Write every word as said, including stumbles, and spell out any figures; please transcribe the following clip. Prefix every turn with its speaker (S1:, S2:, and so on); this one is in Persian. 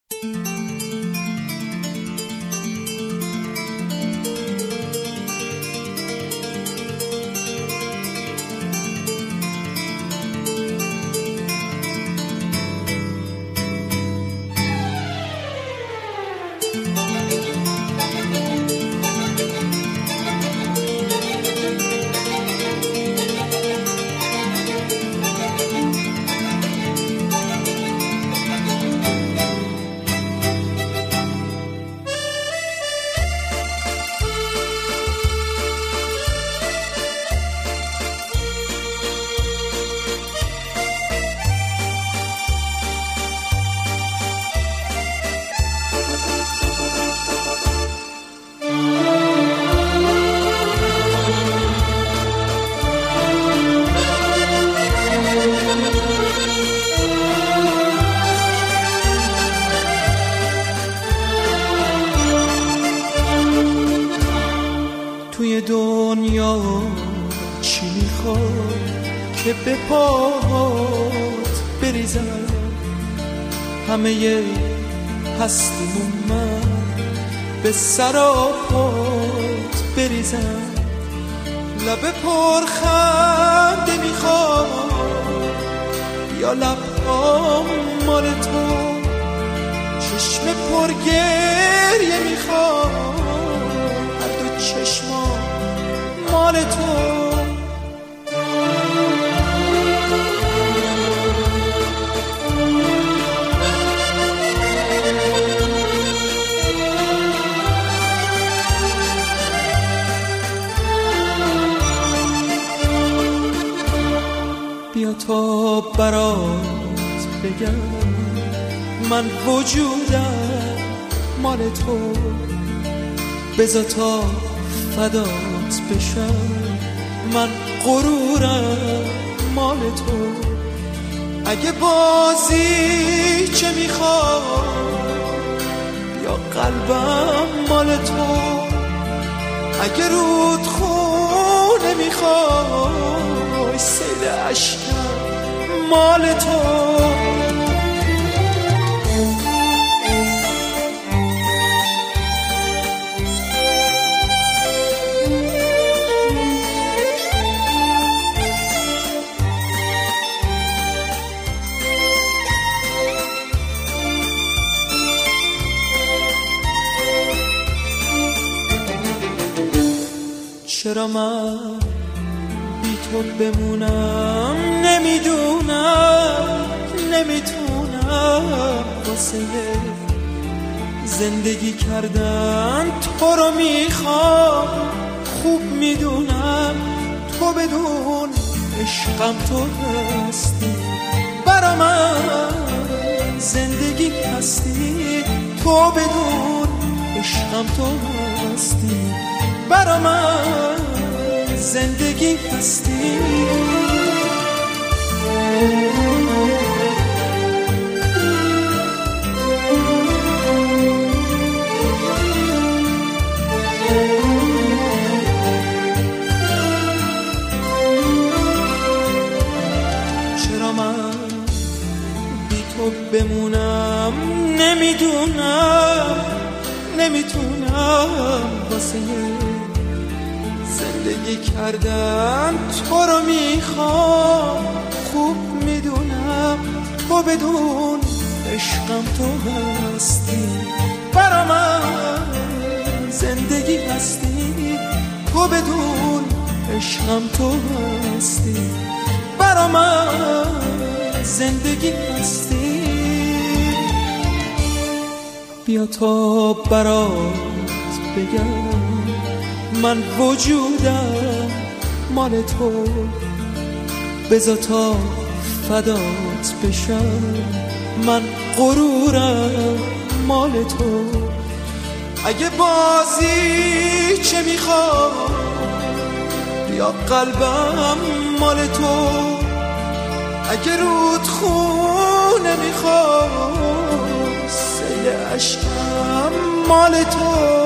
S1: توی دنیا چی میخوای که به پاهات بریزم؟ همه هستیمون من به سراپات بریزم. لب پرخنده میخوای یا لبهام مال تو؟ چشم پرگریه میخوای هر دو چشما مال تو؟ بیا تا برات بگم من وجودم مال تو. بذار تا فدات بشم من غرورم مال تو. اگه بازی چه میخوای یا قلبم مال تو. اگه رود خونه میخوای سیل عشقم مال تو. چرا من بی تو بمونم؟ نمیدونم نمیتونم. واسه زندگی کردن تو رو میخوام. خوب میدونم تو بدون عشقم تو هستی. برا من زندگی هستی. تو بدون عشقم تو هستی. برا من زندگی هستی. چرا من بی تو بمونم؟ نمیدونم نمیتونم. واسه زندگی کردن تو رو میخوام. خوب میدونم تو بدون عشقم تو هستی. برا من زندگی هستی. تو بدون عشقم تو هستی. برا من زندگی هستی. بیا تا برات بگم من وجودم مال تو. بذار تا فدات بشم من غرورم مال تو. اگه بازی چه میخوای یا قلبم مال تو. اگه رود خونه میخوای سیل عشقم مال تو.